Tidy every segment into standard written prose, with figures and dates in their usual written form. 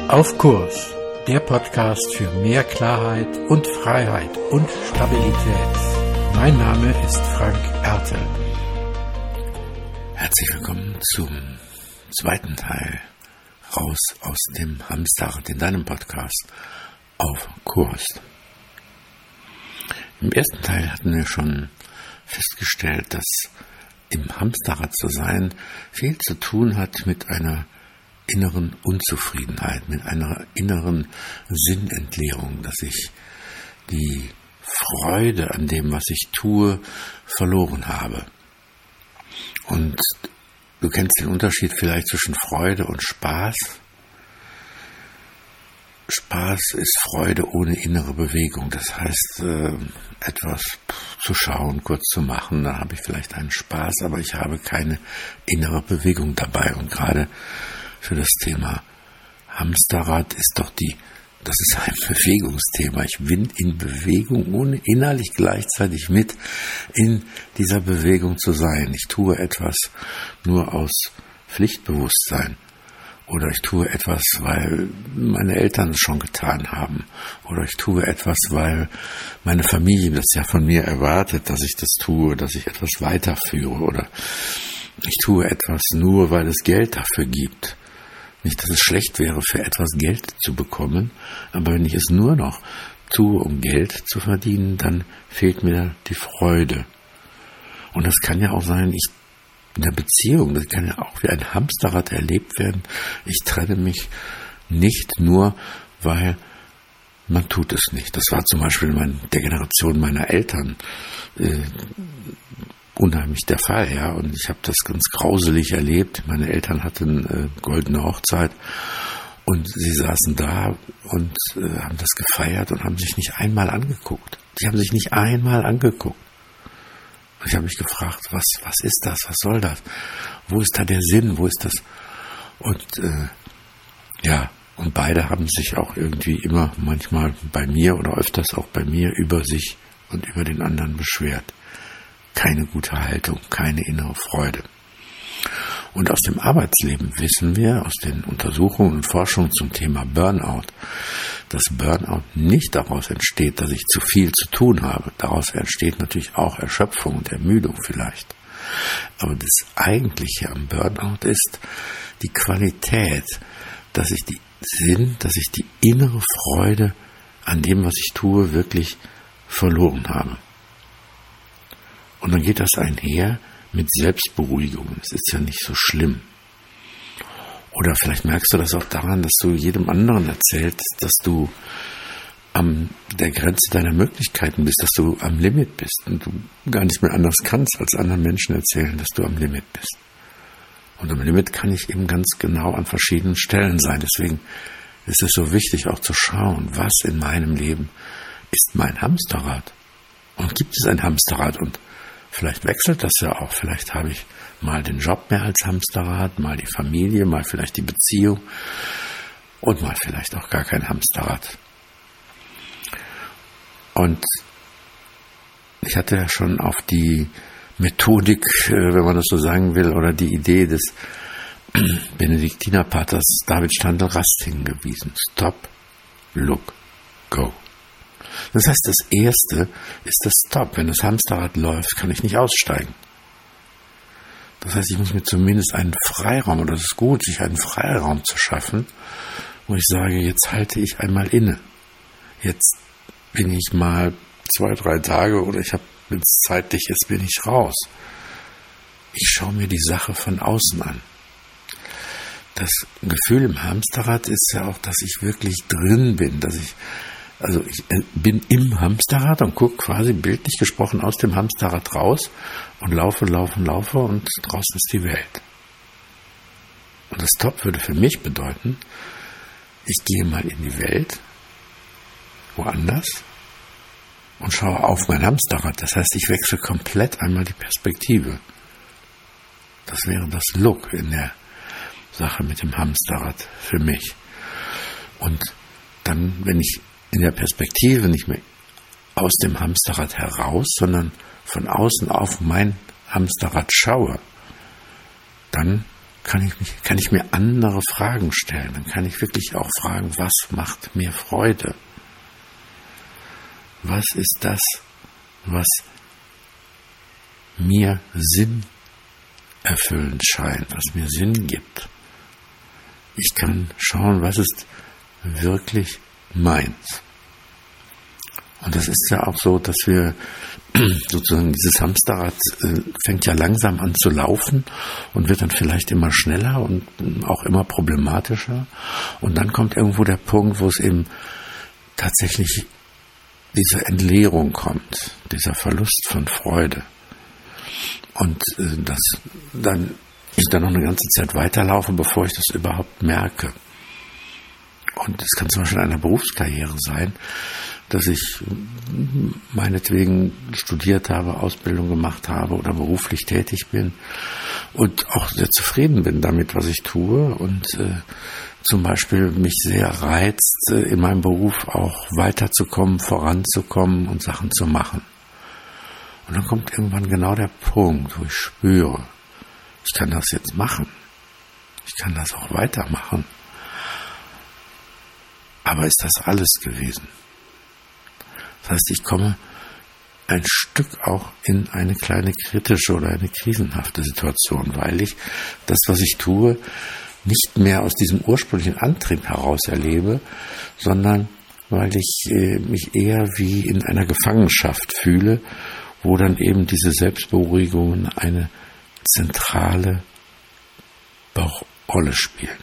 Auf Kurs, der Podcast für mehr Klarheit und Freiheit und Stabilität. Mein Name ist Frank Ertel. Herzlich willkommen zum zweiten Teil raus aus dem Hamsterrad in deinem Podcast Auf Kurs. Im ersten Teil hatten wir schon festgestellt, dass im Hamsterrad zu sein viel zu tun hat mit einer inneren Unzufriedenheit, mit einer inneren Sinnentleerung, dass ich die Freude an dem, was ich tue, verloren habe. Und du kennst den Unterschied vielleicht zwischen Freude und Spaß. Spaß ist Freude ohne innere Bewegung. Das heißt, etwas zu schauen, kurz zu machen, da habe ich vielleicht einen Spaß, aber ich habe keine innere Bewegung dabei. Und gerade für das Thema Hamsterrad ist doch das ist ein Bewegungsthema. Ich bin in Bewegung, ohne innerlich gleichzeitig mit in dieser Bewegung zu sein. Ich tue etwas nur aus Pflichtbewusstsein. Oder ich tue etwas, weil meine Eltern es schon getan haben. Oder ich tue etwas, weil meine Familie das ja von mir erwartet, dass ich das tue, dass ich etwas weiterführe. Oder ich tue etwas nur, weil es Geld dafür gibt. Nicht, dass es schlecht wäre, für etwas Geld zu bekommen, aber wenn ich es nur noch tue, um Geld zu verdienen, dann fehlt mir die Freude. Und das kann ja auch sein, in der Beziehung, das kann ja auch wie ein Hamsterrad erlebt werden. Ich trenne mich nicht nur, weil man tut es nicht. Das war zum Beispiel in der Generation meiner Eltern unheimlich der Fall, ja. Und ich habe das ganz grauselig erlebt. Meine Eltern hatten goldene Hochzeit und sie saßen da und haben das gefeiert und haben sich nicht einmal angeguckt. Sie haben sich nicht einmal angeguckt. Und ich habe mich gefragt, was ist das? Was soll das? Wo ist da der Sinn? Wo ist das? Und und beide haben sich auch irgendwie immer manchmal bei mir oder öfters auch bei mir über sich und über den anderen beschwert. Keine gute Haltung, keine innere Freude. Und aus dem Arbeitsleben wissen wir, aus den Untersuchungen und Forschungen zum Thema Burnout, dass Burnout nicht daraus entsteht, dass ich zu viel zu tun habe. Daraus entsteht natürlich auch Erschöpfung und Ermüdung vielleicht. Aber das Eigentliche am Burnout ist die Qualität, dass ich die innere Freude an dem, was ich tue, wirklich verloren habe. Und dann geht das einher mit Selbstberuhigung. Es ist ja nicht so schlimm. Oder vielleicht merkst du das auch daran, dass du jedem anderen erzählst, dass du an der Grenze deiner Möglichkeiten bist, dass du am Limit bist und du gar nicht mehr anders kannst, als anderen Menschen erzählen, dass du am Limit bist. Und am Limit kann ich eben ganz genau an verschiedenen Stellen sein. Deswegen ist es so wichtig, auch zu schauen, was in meinem Leben ist mein Hamsterrad. Und gibt es ein Hamsterrad? Und vielleicht wechselt das ja auch. Vielleicht habe ich mal den Job mehr als Hamsterrad, mal die Familie, mal vielleicht die Beziehung und mal vielleicht auch gar kein Hamsterrad. Und ich hatte ja schon auf die Methodik, wenn man das so sagen will, oder die Idee des Benediktinerpaters David Standel-Rast hingewiesen. Stop, look, go. Das heißt, das Erste ist das Stop. Wenn das Hamsterrad läuft, kann ich nicht aussteigen. Das heißt, ich muss mir zumindest einen Freiraum, oder es ist gut, sich einen Freiraum zu schaffen, wo ich sage, jetzt halte ich einmal inne. Jetzt bin ich mal 2-3 Tage oder wenn es zeitlich ist, bin ich raus. Ich schaue mir die Sache von außen an. Das Gefühl im Hamsterrad ist ja auch, dass ich wirklich drin bin, ich bin im Hamsterrad und gucke quasi bildlich gesprochen aus dem Hamsterrad raus und laufe und draußen ist die Welt. Und das Stop würde für mich bedeuten, ich gehe mal in die Welt, woanders, und schaue auf mein Hamsterrad. Das heißt, ich wechsle komplett einmal die Perspektive. Das wäre das Look in der Sache mit dem Hamsterrad für mich. Und dann, wenn ich in der Perspektive nicht mehr aus dem Hamsterrad heraus, sondern von außen auf mein Hamsterrad schaue, dann kann ich mir andere Fragen stellen. Dann kann ich wirklich auch fragen, was macht mir Freude? Was ist das, was mir Sinn erfüllend scheint, was mir Sinn gibt? Ich kann schauen, was ist wirklich meins. Und das ist ja auch so, dass wir sozusagen dieses Hamsterrad fängt ja langsam an zu laufen und wird dann vielleicht immer schneller und auch immer problematischer. Und dann kommt irgendwo der Punkt, wo es eben tatsächlich diese Entleerung kommt, dieser Verlust von Freude. Und dass dann ich dann noch eine ganze Zeit weiterlaufe, bevor ich das überhaupt merke. Und es kann zum Beispiel in einer Berufskarriere sein, dass ich meinetwegen studiert habe, Ausbildung gemacht habe oder beruflich tätig bin und auch sehr zufrieden bin damit, was ich tue und zum Beispiel mich sehr reizt, in meinem Beruf auch weiterzukommen, voranzukommen und Sachen zu machen. Und dann kommt irgendwann genau der Punkt, wo ich spüre, ich kann das jetzt machen. Ich kann das auch weitermachen. Aber ist das alles gewesen? Das heißt, ich komme ein Stück auch in eine kleine kritische oder eine krisenhafte Situation, weil ich das, was ich tue, nicht mehr aus diesem ursprünglichen Antrieb heraus erlebe, sondern weil ich mich eher wie in einer Gefangenschaft fühle, wo dann eben diese Selbstberuhigungen eine zentrale Rolle spielen.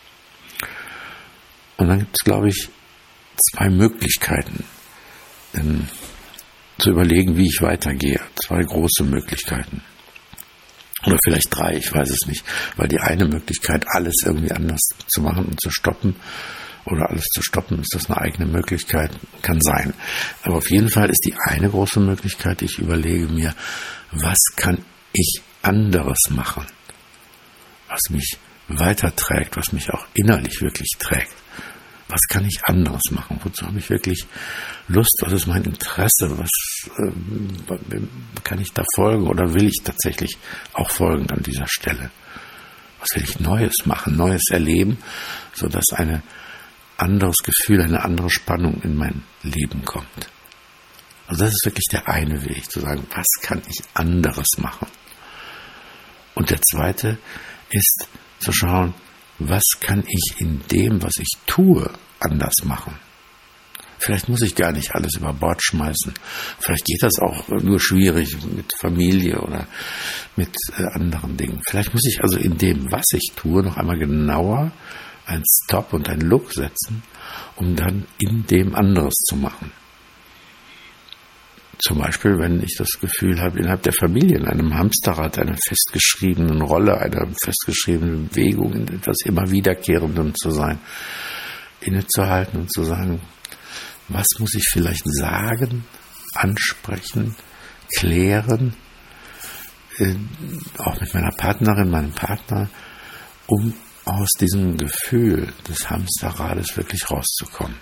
Und dann gibt es, glaube ich, zwei Möglichkeiten, zu überlegen, wie ich weitergehe. Zwei große Möglichkeiten. Oder vielleicht drei, ich weiß es nicht. Weil die eine Möglichkeit, alles irgendwie anders zu machen und zu stoppen, oder alles zu stoppen, ist das eine eigene Möglichkeit, kann sein. Aber auf jeden Fall ist die eine große Möglichkeit, ich überlege mir, was kann ich anderes machen, was mich weiterträgt, was mich auch innerlich wirklich trägt. Was kann ich anderes machen? Wozu habe ich wirklich Lust? Was ist mein Interesse? Was kann ich da folgen oder will ich tatsächlich auch folgen an dieser Stelle? Was will ich Neues machen, Neues erleben, sodass ein anderes Gefühl, eine andere Spannung in mein Leben kommt? Also das ist wirklich der eine Weg, zu sagen, was kann ich anderes machen? Und der zweite ist zu schauen, was kann ich in dem, was ich tue, anders machen? Vielleicht muss ich gar nicht alles über Bord schmeißen. Vielleicht geht das auch nur schwierig mit Familie oder mit anderen Dingen. Vielleicht muss ich also in dem, was ich tue, noch einmal genauer ein Stop und ein Look setzen, um dann in dem anderes zu machen. Zum Beispiel, wenn ich das Gefühl habe, innerhalb der Familie, in einem Hamsterrad, einer festgeschriebenen Rolle, einer festgeschriebenen Bewegung, in etwas immer Wiederkehrendem zu sein, innezuhalten und zu sagen, was muss ich vielleicht sagen, ansprechen, klären, auch mit meiner Partnerin, meinem Partner, um aus diesem Gefühl des Hamsterrades wirklich rauszukommen.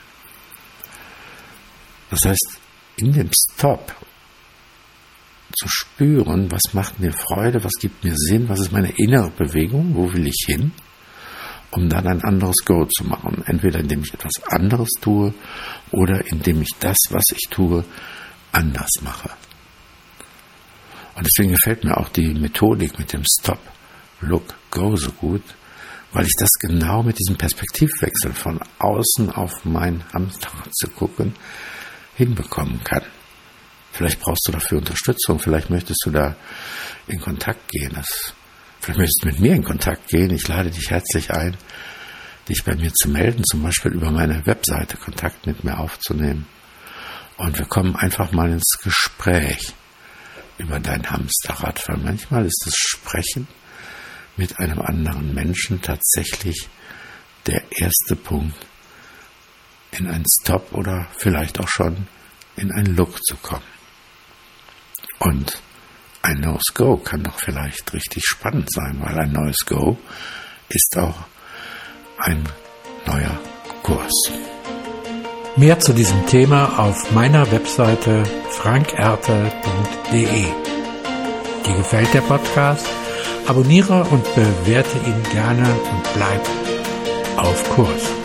Das heißt, in dem Stop zu spüren, was macht mir Freude, was gibt mir Sinn, was ist meine innere Bewegung, wo will ich hin, um dann ein anderes Go zu machen. Entweder indem ich etwas anderes tue oder indem ich das, was ich tue, anders mache. Und deswegen gefällt mir auch die Methodik mit dem Stop, Look, Go so gut, weil ich das genau mit diesem Perspektivwechsel von außen auf mein Hamsterrad zu gucken, hinbekommen kann. Vielleicht brauchst du dafür Unterstützung, vielleicht möchtest du da in Kontakt gehen. Vielleicht möchtest du mit mir in Kontakt gehen. Ich lade dich herzlich ein, dich bei mir zu melden, zum Beispiel über meine Webseite Kontakt mit mir aufzunehmen. Und wir kommen einfach mal ins Gespräch über dein Hamsterrad, weil manchmal ist das Sprechen mit einem anderen Menschen tatsächlich der erste Punkt, in einen Stop oder vielleicht auch schon in einen Look zu kommen. Und ein neues Go kann doch vielleicht richtig spannend sein, weil ein neues Go ist auch ein neuer Kurs. Mehr zu diesem Thema auf meiner Webseite frankerte.de. Dir gefällt der Podcast? Abonniere und bewerte ihn gerne und bleib auf Kurs.